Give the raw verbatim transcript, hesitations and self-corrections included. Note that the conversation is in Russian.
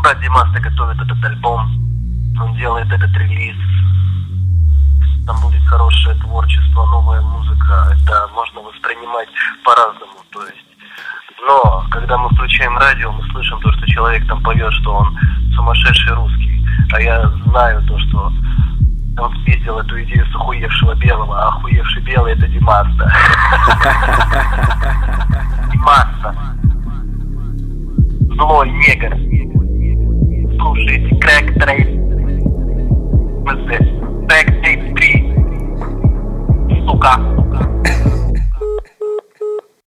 брат Димас-то готовит этот альбом, он делает этот релиз. Там будет хорошее творчество, новая музыка. Это можно воспринимать по-разному. То есть, но когда мы включаем радио, мы слышим то, что человек там поет, что он сумасшедший русский. А я знаю то, что он спиздил эту идею с охуевшего белого, а охуевший белый это Димас-то. Димас-то. Злой негр. Слушайте, Crack Trace. Crack Tape три. Сука.